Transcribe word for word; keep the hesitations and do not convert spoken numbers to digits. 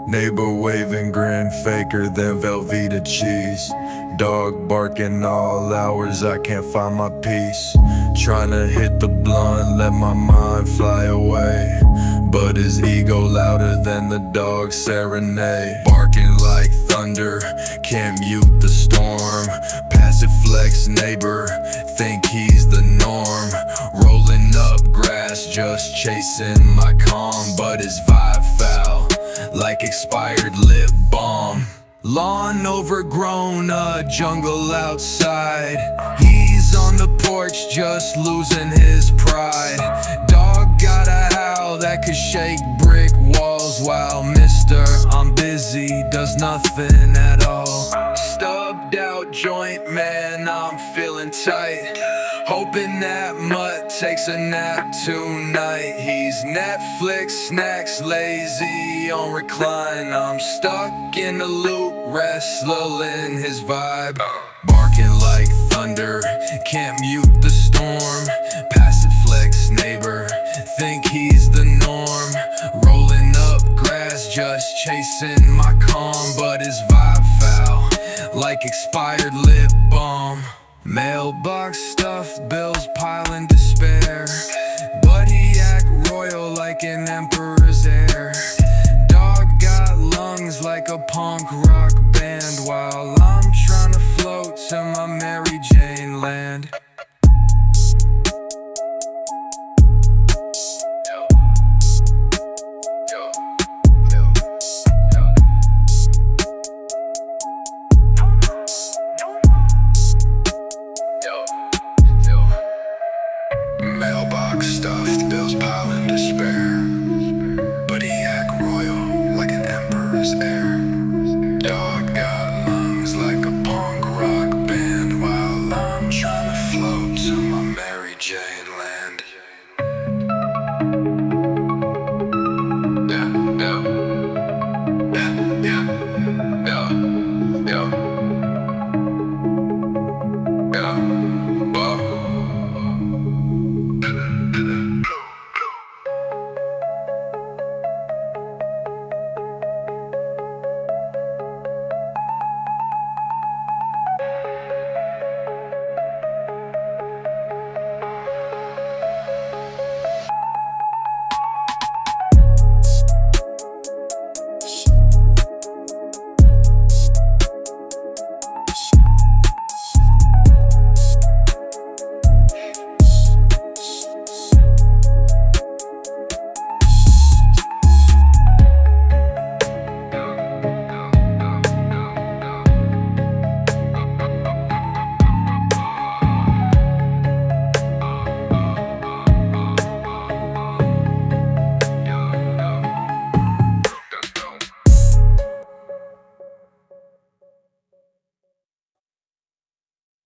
Neighbor waving, grin faker than Velveeta cheese. Dog barking all hours, I can't find my peace. Tryna hit the blunt, let my mind fly away, but his ego louder than the dog's serenade. Barking like thunder, can't mute the storm. Passive flex neighbor, think he's the norm. Rolling up grass, just chasing my calm, but his vibe foul like expired lip balm. Lawn overgrown, a jungle outside. He's on the porch, just losing his pride. Dog got a howl that could shake brick walls, while Mister I'm busy does nothing at all. Stubbed out joint, man, I'm feeling tight. Hoping that mutt takes a nap tonight. He's Netflix snacks, lazy on recline. I'm stuck in a loop, wrestling his vibe. Barking like thunder, can't mute the storm. Passive flex neighbor, think he's the norm. Rolling up grass, just chasing my calm, but his vibe foul like expired lip balm. Mailbox stuffed, bills piling despair, but he act royal like an emperor's heir. Dog got lungs like a punk rock band, while I'm trying to float to my Mary Jane land.